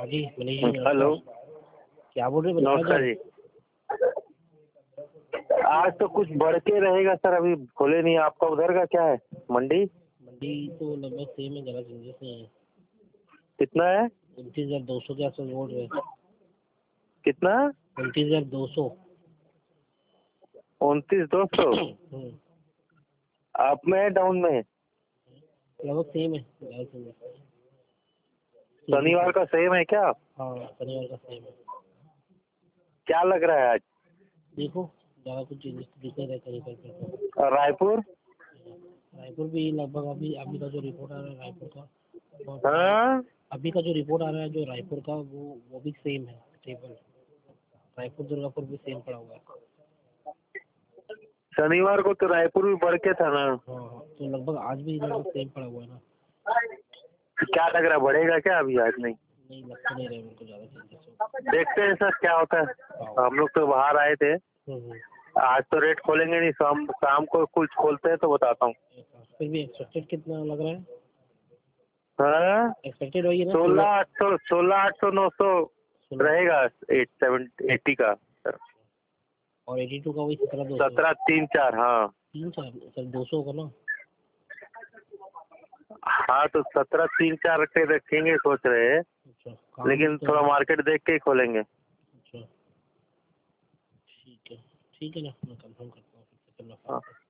हाँ जी मनीष जी हेलो, नमस्कार। क्या बोल रहे बताया नमस्कार जाए। जी। आज तो कुछ बढ़ के रहेगा सर, अभी खोले नहीं। आपका उधर का क्या है मंडी? मंडी तो लगभग सेम है, ज़्यादा चेंजेस नहीं है। कितना है? 29,200 के आसपास बोल रहे हैं। कितना? 29,200। 29,200। अप में है डाउन में है? लगभग सेम है, ज़्यादा चेंजेस नहीं है। शनिवार का सेम है क्या? हाँ शनिवार का सेम है। क्या लग रहा है आज? देखो ज़्यादा कुछ चेंजेस दिख नहीं रहे कहीं पर। और रायपुर? रायपुर भी लगभग अभी अभी का जो रिपोर्ट आ रहा है रायपुर का, हाँ, अभी का जो रिपोर्ट आ रहा है जो रायपुर का वो भी सेम है स्टेबल। रायपुर दुर्गापुर भी सेम पड़ा हुआ है। शनिवार को तो रायपुर भी बढ़ के था ना। हाँ तो लगभग आज भी लगभग सेम पड़ा हुआ है ना। क्या लग रहा है, बढ़ेगा क्या अभी? आज नहीं, नहीं लग तो नहीं रहा है उनको ज़्यादा चेंजेस हो। देखते हैं सर क्या होता है। हम लोग तो बाहर आए थे, आज तो रेट खोलेंगे नहीं। शाम को कुछ खोलते हैं तो बताता हूँ। फिर भी एक्सपेक्टेड कितना लग रहा है? हाँ, एक्सपेक्टेड वही है ना 16,800, 16,800, 900 रहेगा। 80 का सर। और 82 का वही 17,200। 17, 3, 4। हाँ 3-4 सर 200 का ना। हाँ, तो 17, 3, 4 के रखेंगे सोच रहे हैं, अच्छा काम लेकिन तो थोड़ा मार्केट देख के ही खोलेंगे। अच्छा ठीक है ना, मैं कंफर्म करता हूँ फिर से। चलो हाँ।